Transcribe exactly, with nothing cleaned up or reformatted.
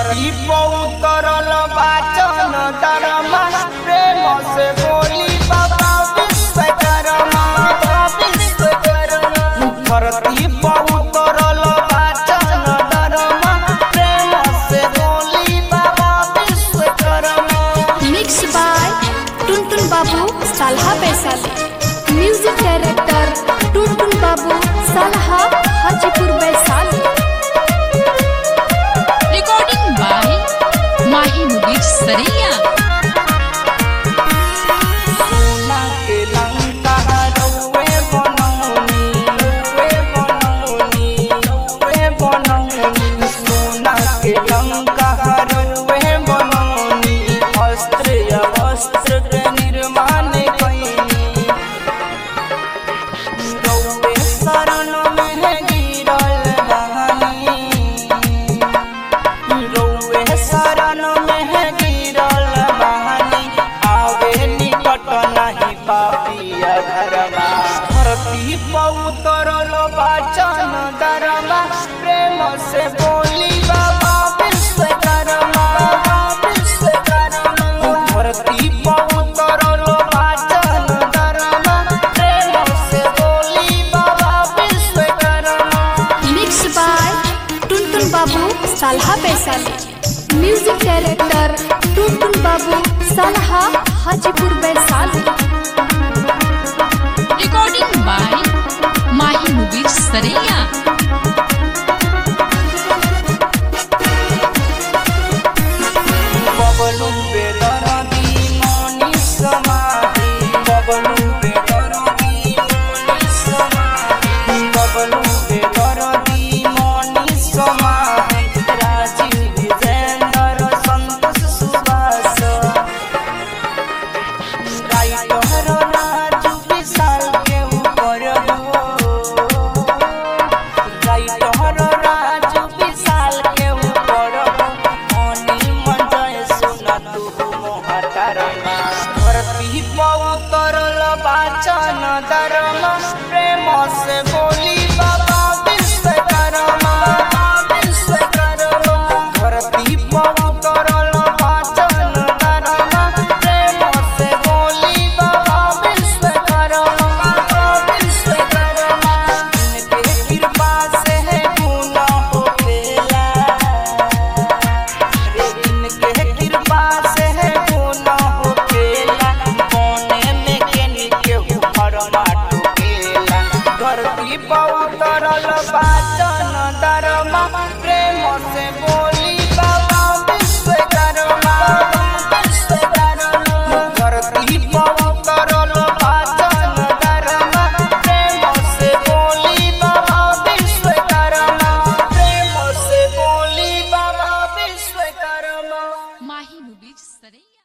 धरती पर उतरल वाचन धर्मा प्रेम से बोली बाबा विश्वकर्मा विश्वकर्मा। धरती पर उतरल वाचन धर्मा प्रेम से बोली बाबा Vishwakarma. Mix by Tuntun Babu Salha Vaishali. Music director Tuntun Babu Salha Hajipur Vaishali. Recording by Mahi Mubir सरिया। सोना के लंका रउए बनौनी रउए बनौनी रउए बनौनी। सोना के लंका रउए बनौनी अस्त्र या वस्त्र के निर्माण कईनी। रउए शरण में गिरल बहानी रउए शरण में गिरल बहानी। आवे निकट नहीं पापिया धर्मा। धरती पर उतरल वाचन धर्मा प्रेम से बोली बाबा विश्वकर्मा विश्वकर्मा। धरती पर उतरल वाचन धर्मा प्रेम से बोली बाबा Vishwakarma. Mix by Tuntun Babu Salha Vaishali. Music director Tuntun Babu Salha Hajipur Vaishali. Recording by Mahi Mubir सरिया। बबलू बेदरदी मनी समाधि बबलू बेदरदी मनी समाधि बबलू बेदरदी मनी समाधि। राजीव विजेंद्र संतोष सुभाष राइटर राजू विशाल के ऊपर राइटर राजू विशाल के ऊपर मनी मंजय सुना तू मोहतरमा। धरती पर उतरल वाचन धर्मा प्रेम से बोली बाबा विश्वकर्मा विश्वकर्मा। धरती पर उतरल वाचन धर्मा प्रेम से बोली बाबा विश्वकर्मा विश्वकर्मा। इनके कृपा से है गुना होखेला रे इनके कृपा से है गुना होखेला। कोने में केनी के ऊपर माटो केला। धरती पर उतरल वाचन धर्मा प्रेम से बोली बाबा विश्वकर्मा विश्वकर्मा। धरती पर उतरल वाचन धर्मा प्रेम से बोली बाबा विश्वकर्मा प्रेम से बोली बाबा विश्वकर्मा। माही मुबीर सरिया।